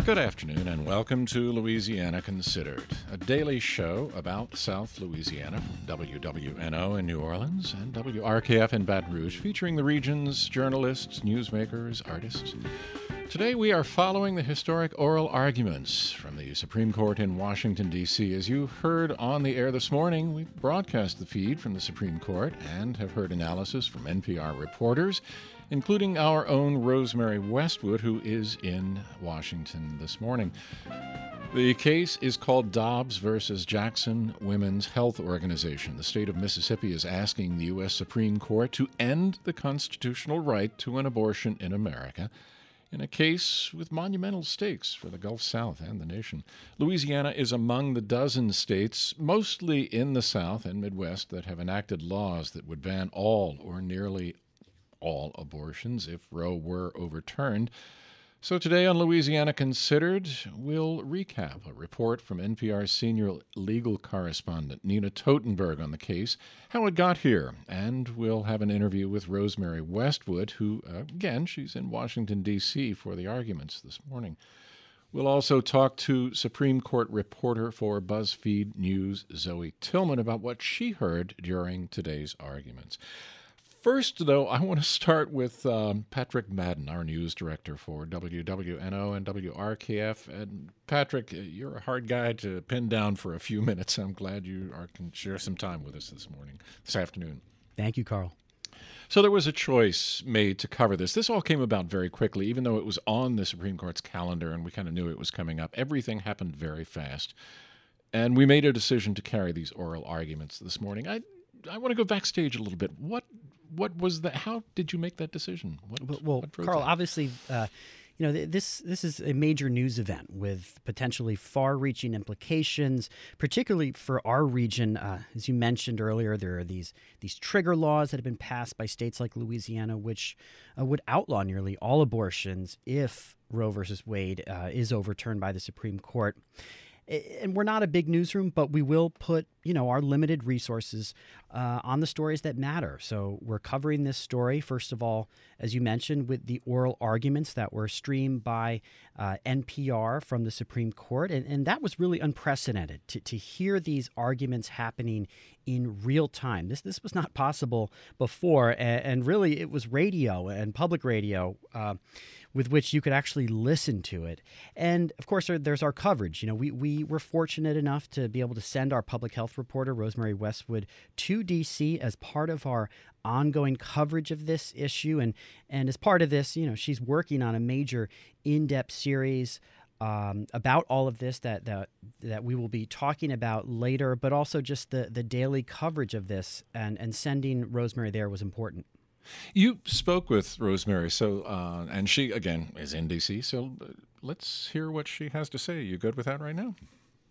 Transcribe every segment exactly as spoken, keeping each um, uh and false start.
Good afternoon and welcome to Louisiana Considered, a daily show about South Louisiana from W W N O in New Orleans and W R K F in Baton Rouge, featuring the region's journalists, newsmakers, artists. Today we are following the historic oral arguments from the Supreme Court in Washington, D C As you heard on the air this morning, we broadcast the feed from the Supreme Court and have heard analysis from N P R reporters, including our own Rosemary Westwood, who is in Washington this morning. The case is called Dobbs versus Jackson Women's Health Organization. The state of Mississippi is asking the U S Supreme Court to end the constitutional right to an abortion in America, in a case with monumental stakes for the Gulf South and the nation. Louisiana is among the dozen states, mostly in the South and Midwest, that have enacted laws that would ban all or nearly all abortions if Roe were overturned. So today on Louisiana Considered, we'll recap a report from N P R's senior legal correspondent, Nina Totenberg, on the case, how it got here, and we'll have an interview with Rosemary Westwood, who, uh, again, she's in Washington, D C for the arguments this morning. We'll also talk to Supreme Court reporter for BuzzFeed News, Zoe Tillman, about what she heard during today's arguments. First, though, I want to start with um, Patrick Madden, our news director for W W N O and W R K F. And Patrick, you're a hard guy to pin down for a few minutes. I'm glad you are, can share some time with us this morning, this afternoon. Thank you, Carl. So there was a choice made to cover this. This all came about very quickly, even though it was on the Supreme Court's calendar and we kind of knew it was coming up. Everything happened very fast. And we made a decision to carry these oral arguments this morning. I I want to go backstage a little bit. What What was that? How did you make that decision? What, well, what drove Carl, that? obviously, uh, you know, this this is a major news event with potentially far-reaching implications, particularly for our region. Uh, as you mentioned earlier, there are these these trigger laws that have been passed by states like Louisiana, which uh, would outlaw nearly all abortions if Roe versus Wade uh, is overturned by the Supreme Court. And we're not a big newsroom, but we will put, you know, our limited resources uh, on the stories that matter. So we're covering this story, first of all, as you mentioned, with the oral arguments that were streamed by uh, N P R from the Supreme Court. And, and that was really unprecedented to, to hear these arguments happening in real time. This this was not possible before. And, and really, it was radio and public radio uh, with which you could actually listen to it. And of course, there, there's our coverage. You know, we, we were fortunate enough to be able to send our public health reporter, Rosemary Westwood, to D C as part of our ongoing coverage of this issue. And, and as part of this, you know, she's working on a major in-depth series um, about all of this that, that that we will be talking about later, but also just the, the daily coverage of this, and, and sending Rosemary there was important. You spoke with Rosemary, so uh, and she, again, is in D C, so let's hear what she has to say. You good with that right now?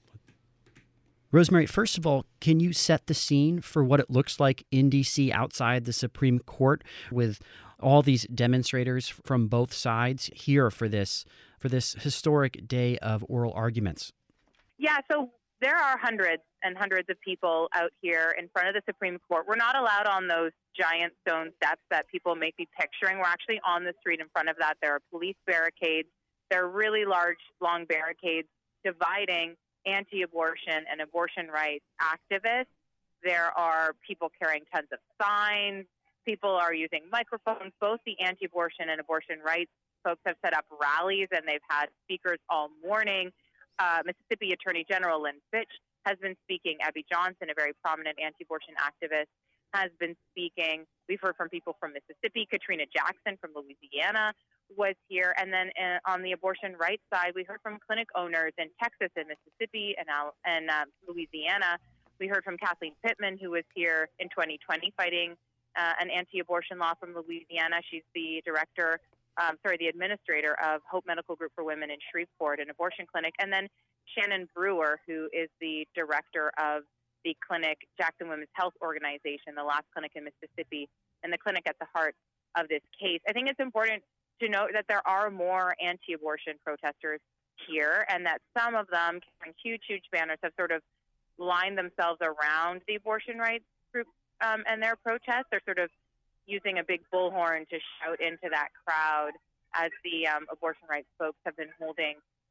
Rosemary, first of all, can you set the scene for what it looks like in D C outside the Supreme Court with all these demonstrators from both sides here for this for this historic day of oral arguments? Yeah, so there are hundreds and hundreds of people out here in front of the Supreme Court. We're not allowed on those giant stone steps that people may be picturing. We're actually on the street in front of that. There are police barricades. There are really large, long barricades dividing anti-abortion and abortion rights activists. There are people carrying tons of signs. People are using microphones. Both the anti-abortion and abortion rights folks have set up rallies, and they've had speakers all morning. Uh, Mississippi Attorney General Lynn Fitch has been speaking. Abby Johnson, a very prominent anti-abortion activist, has been speaking. We've heard from people from Mississippi. Katrina Jackson from Louisiana was here. And then uh, on the abortion rights side, we heard from clinic owners in Texas and Mississippi and, and uh, Louisiana. We heard from Kathleen Pittman, who was here in twenty twenty fighting uh, an anti-abortion law from Louisiana. She's the director, um, sorry, the administrator of Hope Medical Group for Women in Shreveport, an abortion clinic. And then Shannon Brewer, who is the director of the clinic, Jackson Women's Health Organization, the last clinic in Mississippi, and the clinic at the heart of this case. I think it's important to note that there are more anti-abortion protesters here, and that some of them carrying huge, huge banners have sort of lined themselves around the abortion rights group um, and their protests. They're sort of using a big bullhorn to shout into that crowd as the um, abortion rights folks have been holding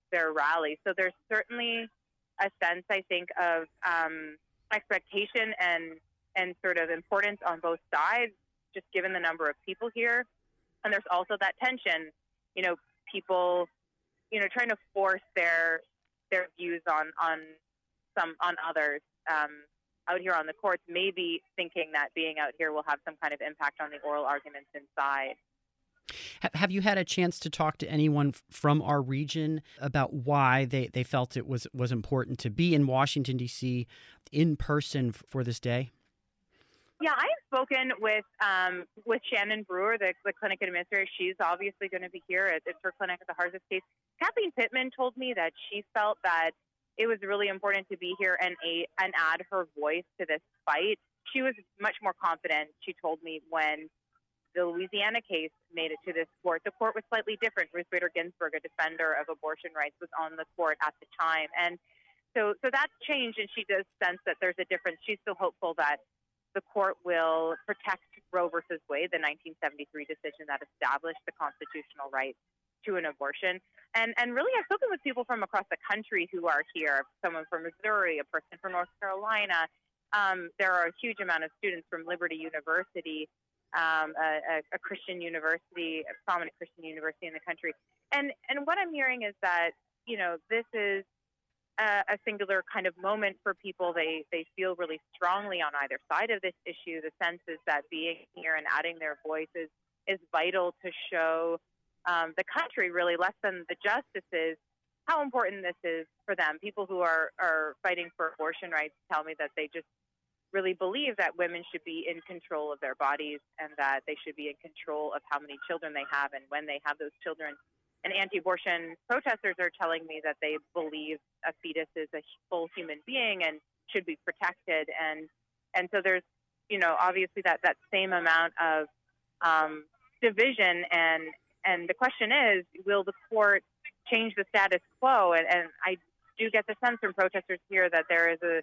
their rally. So there's certainly a sense, I think, of um, expectation and and sort of importance on both sides, just given the number of people here. And there's also that tension, you know, people, you know, trying to force their their views on on some on others um, out here on the courts, maybe thinking that being out here will have some kind of impact on the oral arguments inside. Have you had a chance to talk to anyone from our region about why they, they felt it was, was important to be in Washington, D C in person for this day? Yeah, I've spoken with um, with Shannon Brewer, the, the clinic administrator. She's obviously going to be here. It's her clinic at the Harzas case. Kathleen Pittman told me that she felt that it was really important to be here and, a, and add her voice to this fight. She was much more confident, she told me, when the Louisiana case made it to this court. The court was slightly different. Ruth Bader Ginsburg, a defender of abortion rights, was on the court at the time. And so, so that's changed, and she does sense that there's a difference. She's still hopeful that the court will protect Roe versus Wade, the nineteen seventy-three decision that established the constitutional right to an abortion. And and really, I've spoken with people from across the country who are here, someone from Missouri, a person from North Carolina. Um, there are a huge amount of students from Liberty University, um, a, a, a Christian university, a prominent Christian university in the country. And, and what I'm hearing is that, you know, this is a, a singular kind of moment for people. They, they feel really strongly on either side of this issue. The sense is that being here and adding their voices is vital to show um, the country, really, less than the justices, how important this is for them. People who are, are fighting for abortion rights tell me that they just really believe that women should be in control of their bodies and that they should be in control of how many children they have and when they have those children. And anti-abortion protesters are telling me that they believe a fetus is a full human being and should be protected. And and so there's, you know, obviously that, that same amount of um, division. And, and the question is, will the court change the status quo? And, and I do get the sense from protesters here that there is a,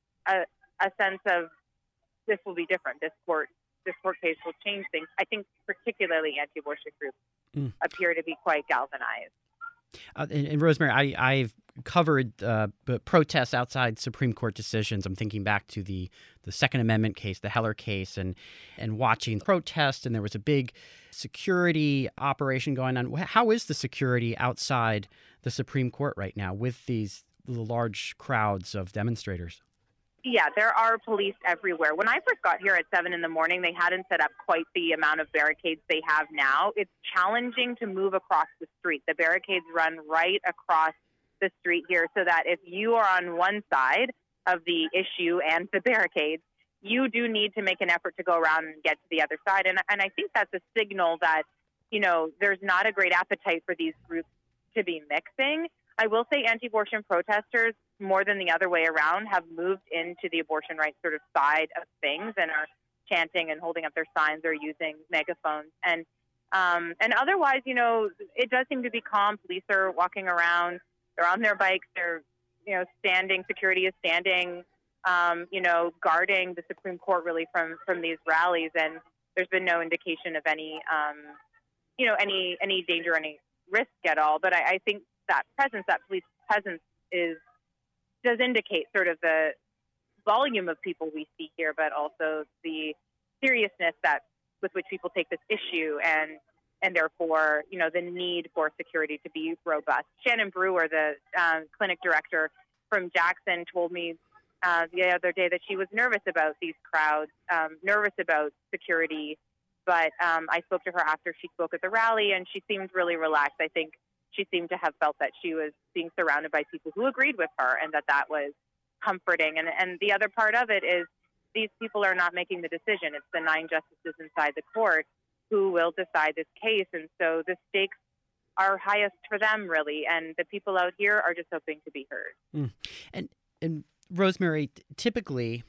a a sense of this will be different. This court, this court case will change things. I think particularly anti-abortion groups mm. appear to be quite galvanized. Uh, and, and Rosemary, I, I've covered uh, protests outside Supreme Court decisions. I'm thinking back to the, the Second Amendment case, the Heller case, and and watching protests. And there was a big security operation going on. How is the security outside the Supreme Court right now with these large crowds of demonstrators? Yeah, there are police everywhere. When I first got here at seven in the morning, they hadn't set up quite the amount of barricades they have now. It's challenging to move across the street. The barricades run right across the street here so that if you are on one side of the issue and the barricades, you do need to make an effort to go around and get to the other side. And, and I think that's a signal that, you know, there's not a great appetite for these groups to be mixing. I will say anti-abortion protesters, more than the other way around, have moved into the abortion rights sort of side of things and are chanting and holding up their signs or using megaphones. And um, and otherwise, you know, it does seem to be calm. Police are walking around. They're on their bikes. They're, you know, standing. Security is standing, um, you know, guarding the Supreme Court really from, from these rallies. And there's been no indication of any, um, you know, any any danger, any risk at all. But I, I think that presence, that police presence, is does indicate sort of the volume of people we see here, but also the seriousness that with which people take this issue, and and therefore, you know, the need for security to be robust. Shannon Brewer, the um, clinic director from Jackson, told me uh, the other day that she was nervous about these crowds, um, nervous about security. But um, I spoke to her after she spoke at the rally, and she seemed really relaxed. I think she seemed to have felt that she was being surrounded by people who agreed with her, and that that was comforting. And, and the other part of it is these people are not making the decision. It's the nine justices inside the court who will decide this case. And so the stakes are highest for them, really. And the people out here are just hoping to be heard. Mm. And, and Rosemary, typically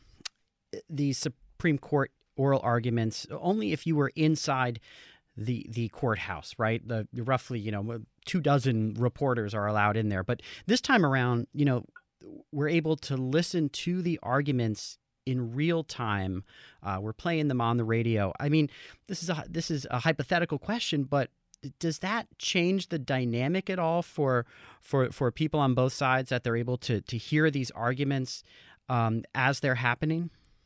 the Supreme Court oral arguments, only if you were inside the the courthouse, right? The, the roughly, you know, two dozen reporters are allowed in there. But this time around, you know, we're able to listen to the arguments in real time. Uh, we're playing them on the radio. I mean, this is a this is a hypothetical question, but does that change the dynamic at all for for for people on both sides, that they're able to to hear these arguments um, as they're happening?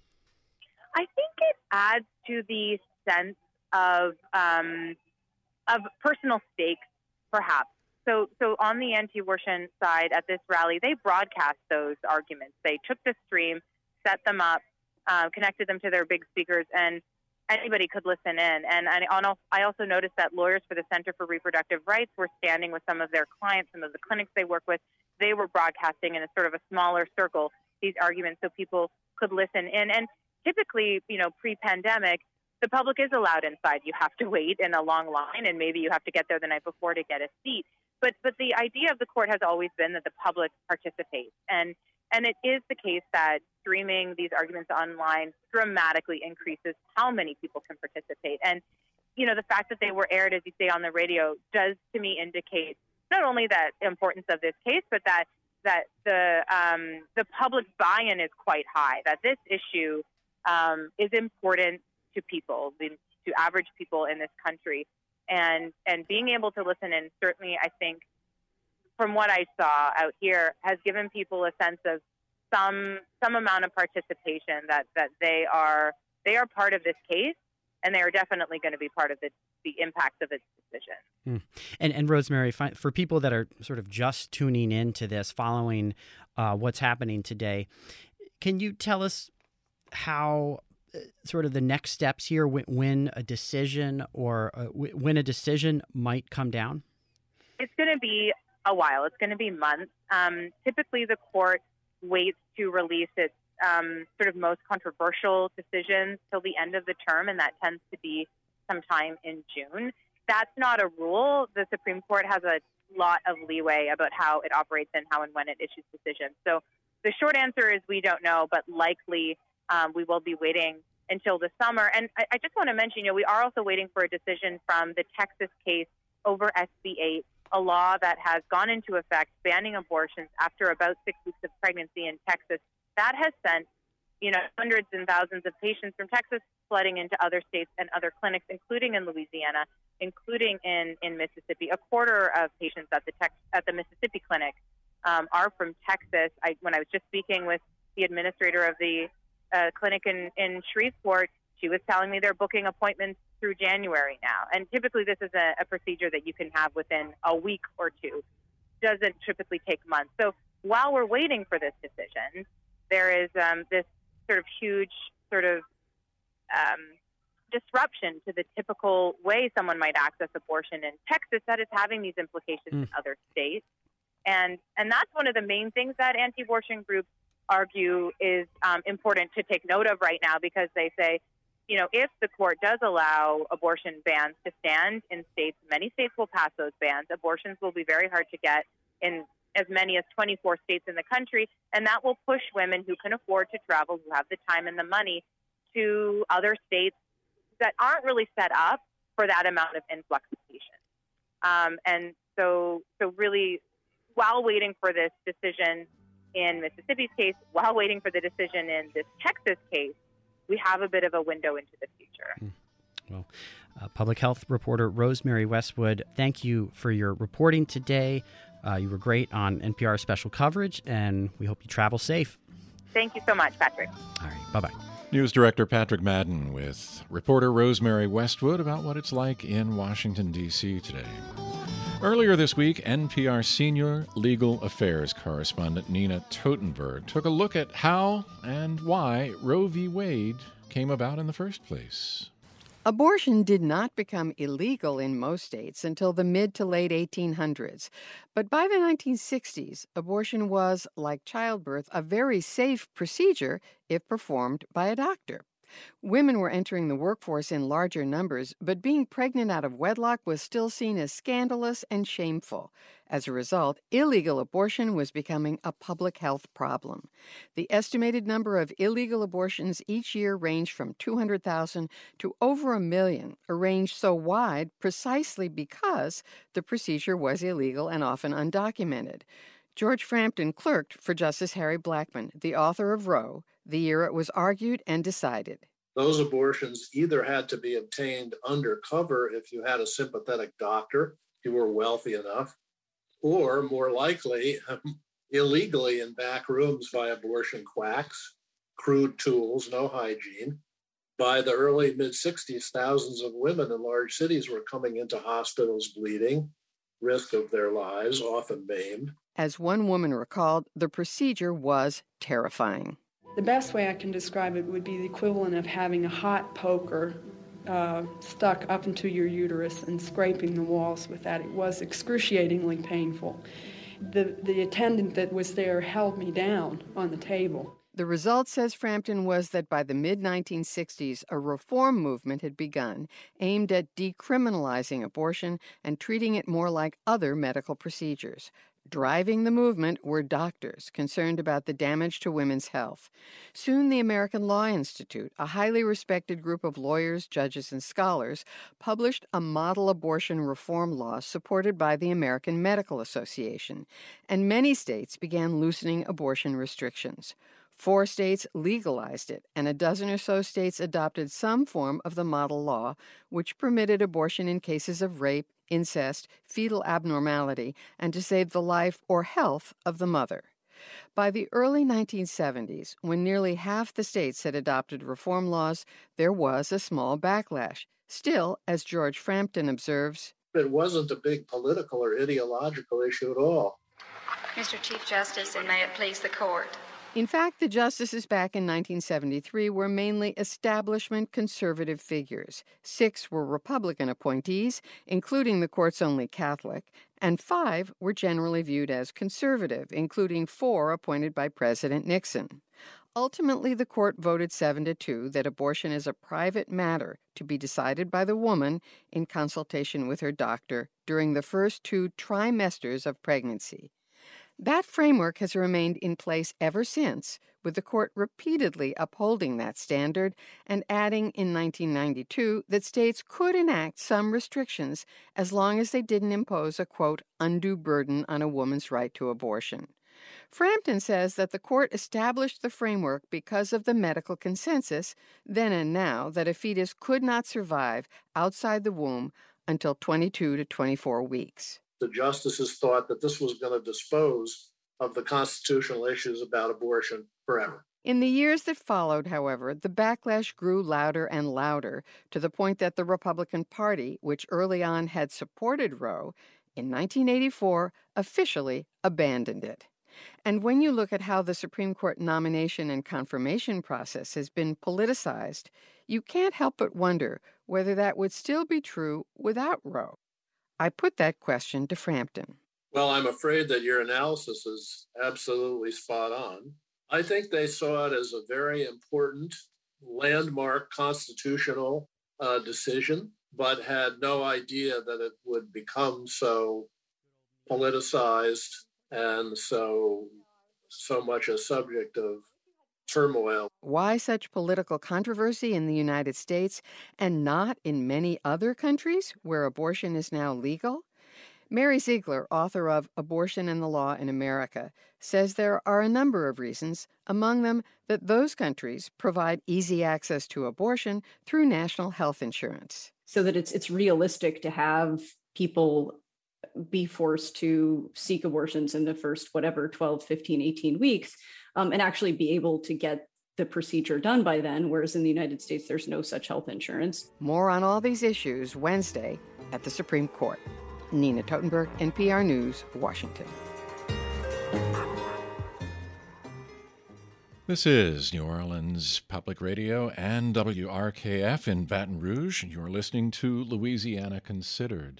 I think it adds to the sense of um, of personal stakes, perhaps. So, so on the anti-abortion side at this rally, they broadcast those arguments. They took the stream, set them up, uh, connected them to their big speakers, and anybody could listen in. And, and I also noticed that lawyers for the Center for Reproductive Rights were standing with some of their clients, some of the clinics they work with. They were broadcasting in a sort of a smaller circle these arguments so people could listen in. And typically, you know, pre-pandemic, the public is allowed inside. You have to wait in a long line, and maybe you have to get there the night before to get a seat. But but the idea of the court has always been that the public participates. And and it is the case that streaming these arguments online dramatically increases how many people can participate. And, you know, the fact that they were aired, as you say, on the radio does, to me, indicate not only that importance of this case, but that that the um, the public buy-in is quite high, that this issue um, is important to people, to average people in this country. And and being able to listen in, certainly, I think, from what I saw out here, has given people a sense of some some amount of participation, that, that they are they are part of this case, and they are definitely going to be part of the, the impacts of its decision. Mm. And and Rosemary, for people that are sort of just tuning into this, following uh, what's happening today, can you tell us how sort of the next steps here, when a decision or uh, when a decision might come down? It's going to be a while. It's going to be months. Um, typically, the court waits to release its um, sort of most controversial decisions till the end of the term, and that tends to be sometime in June. That's not a rule. The Supreme Court has a lot of leeway about how it operates and how and when it issues decisions. So the short answer is we don't know, but likely Um, we will be waiting until the summer. And I, I just want to mention, you know, we are also waiting for a decision from the Texas case over S B eight, a law that has gone into effect banning abortions after about six weeks of pregnancy in Texas. That has sent, you know, hundreds and thousands of patients from Texas flooding into other states and other clinics, including in Louisiana, including in, in Mississippi. A quarter of patients at the Tex- at the Mississippi clinic um, are from Texas. I, when I was just speaking with the administrator of the Uh, clinic in, in Shreveport, she was telling me they're booking appointments through January now. And typically this is a, a procedure that you can have within a week or two. Doesn't typically take months. So while we're waiting for this decision, there is um, this sort of huge sort of um, disruption to the typical way someone might access abortion in Texas that is having these implications mm. in other states. And, and that's one of the main things that anti-abortion groups argue is um, important to take note of right now, because they say, you know, if the court does allow abortion bans to stand in states, many states will pass those bans. Abortions will be very hard to get in as many as twenty-four states in the country, and that will push women who can afford to travel, who have the time and the money, to other states that aren't really set up for that amount of influx of patients. Um, and so, so really, while waiting for this decision in Mississippi's case, while waiting for the decision in this Texas case, we have a bit of a window into the future. Well, uh, public health reporter Rosemary Westwood, thank you for your reporting today. Uh, you were great on N P R special coverage, and we hope you travel safe. Thank you so much, Patrick. All right, bye-bye. News Director Patrick Madden with reporter Rosemary Westwood about what it's like in Washington, D C today. Earlier this week, N P R senior legal affairs correspondent Nina Totenberg took a look at how and why Roe v. Wade came about in the first place. Abortion did not become illegal in most states until the mid to late eighteen hundreds. But by the nineteen sixties, abortion was, like childbirth, a very safe procedure if performed by a doctor. Women were entering the workforce in larger numbers, but being pregnant out of wedlock was still seen as scandalous and shameful. As a result, illegal abortion was becoming a public health problem. The estimated number of illegal abortions each year ranged from two hundred thousand to over a million, a range so wide precisely because the procedure was illegal and often undocumented. George Frampton clerked for Justice Harry Blackmun, the author of Roe, the year it was argued and decided. Those abortions either had to be obtained undercover if you had a sympathetic doctor, if you were wealthy enough, or more likely, illegally in back rooms by abortion quacks, crude tools, no hygiene. By the early mid-sixties, thousands of women in large cities were coming into hospitals bleeding, risk of their lives, often maimed. As one woman recalled, the procedure was terrifying. The best way I can describe it would be the equivalent of having a hot poker uh, stuck up into your uterus and scraping the walls with that. It was excruciatingly painful. The, the attendant that was there held me down on the table. The result, says Frampton, was that by the mid nineteen sixties, a reform movement had begun aimed at decriminalizing abortion and treating it more like other medical procedures. Driving the movement were doctors concerned about the damage to women's health. Soon, the American Law Institute, a highly respected group of lawyers, judges, and scholars, published a model abortion reform law supported by the American Medical Association, and many states began loosening abortion restrictions. Four states legalized it, and a dozen or so states adopted some form of the model law, which permitted abortion in cases of rape, incest, fetal abnormality, and to save the life or health of the mother. By the early nineteen seventies, when nearly half the states had adopted reform laws, there was a small backlash. Still, as George Frampton observes, it wasn't a big political or ideological issue at all. Mister Chief Justice, and may it please the court. In fact, the justices back in nineteen seventy-three were mainly establishment conservative figures. Six were Republican appointees, including the court's only Catholic, and five were generally viewed as conservative, including four appointed by President Nixon. Ultimately, the court voted seven to two that abortion is a private matter to be decided by the woman in consultation with her doctor during the first two trimesters of pregnancy. That framework has remained in place ever since, with the court repeatedly upholding that standard and adding in nineteen ninety-two that states could enact some restrictions as long as they didn't impose a, quote, undue burden on a woman's right to abortion. Frampton says that the court established the framework because of the medical consensus, then and now, that a fetus could not survive outside the womb until twenty-two to twenty-four weeks. The justices thought that this was going to dispose of the constitutional issues about abortion forever. In the years that followed, however, the backlash grew louder and louder to the point that the Republican Party, which early on had supported Roe, in nineteen eighty-four officially abandoned it. And when you look at how the Supreme Court nomination and confirmation process has been politicized, you can't help but wonder whether that would still be true without Roe. I put that question to Frampton. Well, I'm afraid that your analysis is absolutely spot on. I think they saw it as a very important landmark constitutional uh, decision, but had no idea that it would become so politicized and so so much a subject of turmoil. Why such political controversy in the United States and not in many other countries where abortion is now legal? Mary Ziegler, author of Abortion and the Law in America, says there are a number of reasons, among them that those countries provide easy access to abortion through national health insurance. So that it's it's realistic to have people be forced to seek abortions in the first, whatever, twelve, fifteen, eighteen weeks, um, and actually be able to get the procedure done by then, whereas in the United States, there's no such health insurance. More on all these issues Wednesday at the Supreme Court. Nina Totenberg, N P R News, Washington. This is New Orleans Public Radio and W R K F in Baton Rouge, and you're listening to Louisiana Considered.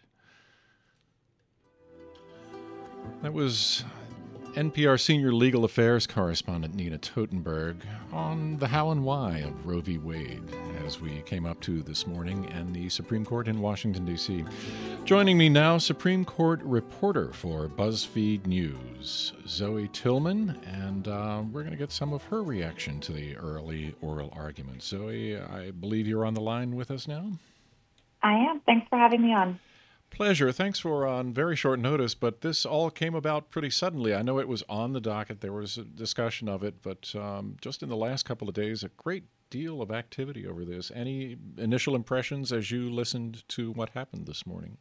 That was N P R Senior Legal Affairs Correspondent Nina Totenberg on the how and why of Roe v. Wade as we came up to this morning and the Supreme Court in Washington, D C Joining me now, Supreme Court reporter for BuzzFeed News, Zoe Tillman, and uh, we're going to get some of her reaction to the early oral argument. Zoe, I believe you're on the line with us now? I am. Thanks for having me on. Pleasure. Thanks for on very short notice, but this all came about pretty suddenly. I know it was on the docket. There was a discussion of it, but um, just in the last couple of days, a great deal of activity over this. Any initial impressions as you listened to what happened this morning?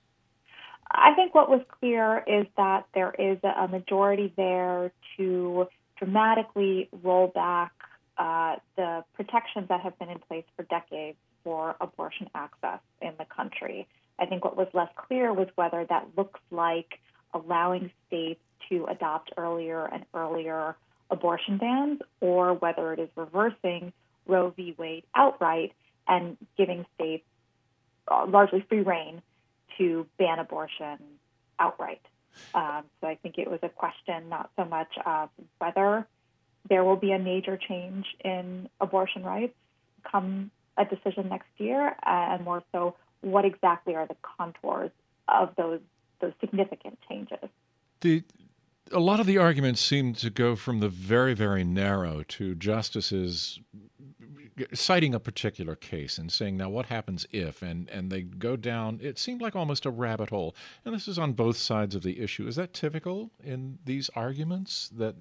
I think what was clear is that there is a majority there to dramatically roll back uh, the protections that have been in place for decades for abortion access in the country. I think what was less clear was whether that looks like allowing states to adopt earlier and earlier abortion bans, or whether it is reversing Roe v. Wade outright and giving states uh, largely free rein to ban abortion outright. Um, so I think it was a question not so much of whether there will be a major change in abortion rights come a decision next year, and more so what exactly are the contours of those those significant changes. The a lot of the arguments seem to go from the very, very narrow to justices citing a particular case and saying, now what happens if, and, and they go down, it seemed like almost a rabbit hole. And this is on both sides of the issue. Is that typical in these arguments, that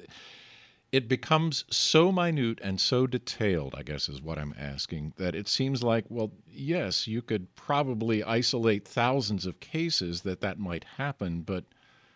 it becomes so minute and so detailed, I guess is what I'm asking, that it seems like, well, yes, you could probably isolate thousands of cases that that might happen, but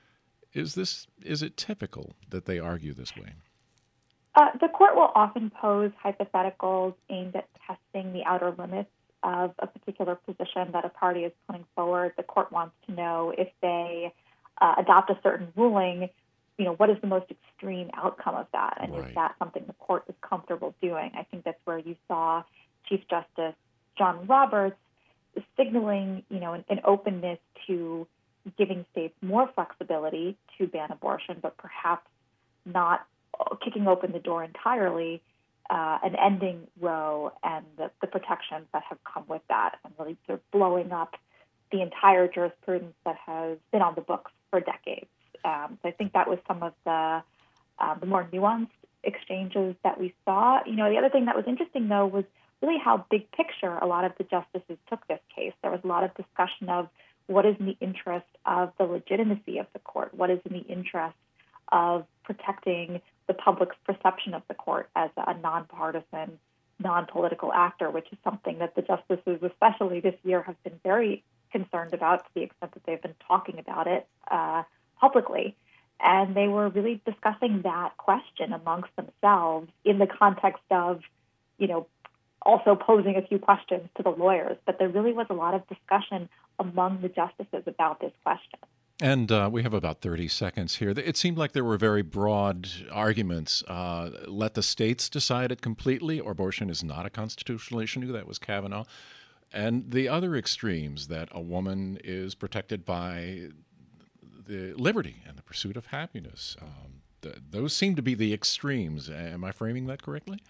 is this is it typical that they argue this way? Uh, the court will often pose hypotheticals aimed at testing the outer limits of a particular position that a party is putting forward. The court wants to know if they uh, adopt a certain ruling, you know, what is the most extreme outcome of that? And right. Is that something the court is comfortable doing? I think that's where you saw Chief Justice John Roberts signaling, you know, an, an openness to giving states more flexibility to ban abortion, but perhaps not kicking open the door entirely uh, and ending Roe and the, the protections that have come with that, and really sort of blowing up the entire jurisprudence that has been on the books for decades. Um, so I think that was some of the uh, the more nuanced exchanges that we saw. You know, the other thing that was interesting, though, was really how big picture a lot of the justices took this case. There was a lot of discussion of what is in the interest of the legitimacy of the court, what is in the interest of protecting the public's perception of the court as a nonpartisan, non-political actor, which is something that the justices, especially this year, have been very concerned about, to the extent that they've been talking about it uh, publicly. And they were really discussing that question amongst themselves in the context of, you know, also posing a few questions to the lawyers. But there really was a lot of discussion among the justices about this question. And uh, we have about thirty seconds here. It seemed like there were very broad arguments. Uh, let the states decide it completely, or abortion is not a constitutional issue. That was Kavanaugh. And the other extremes, that a woman is protected by the liberty and the pursuit of happiness. Um, the, those seem to be the extremes. Am I framing that correctly?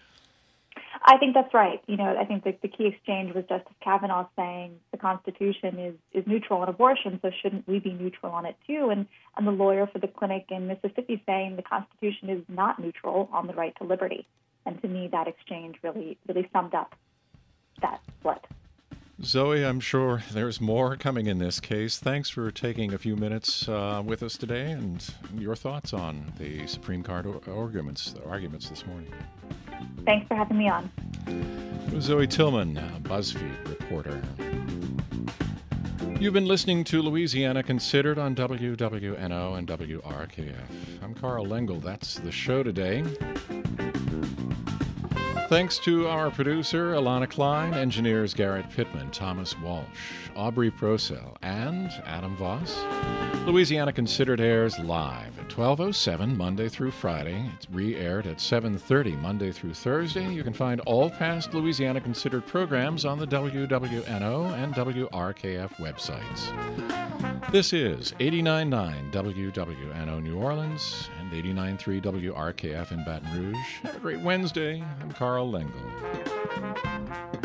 I think that's right. You know, I think the, the key exchange was Justice Kavanaugh saying the Constitution is, is neutral on abortion, so shouldn't we be neutral on it too? And, and the lawyer for the clinic in Mississippi saying the Constitution is not neutral on the right to liberty. And to me, that exchange really, really summed up that split. Zoe, I'm sure there's more coming in this case. Thanks for taking a few minutes uh, with us today and your thoughts on the Supreme Court arguments, arguments this morning. Thanks for having me on. Zoe Tillman, BuzzFeed reporter. You've been listening to Louisiana Considered on W W N O and W R K F. I'm Carl Lengel. That's the show today. Thanks to our producer, Alana Klein, engineers Garrett Pittman, Thomas Walsh, Aubrey Procell, and Adam Voss. Louisiana Considered airs live at twelve oh seven Monday through Friday. It's re-aired at seven thirty Monday through Thursday. You can find all past Louisiana Considered programs on the W W N O and W R K F websites. This is eighty-nine point nine W W N O New Orleans and eighty-nine point three W R K F in Baton Rouge. Have a great Wednesday. I'm Carl Lengel.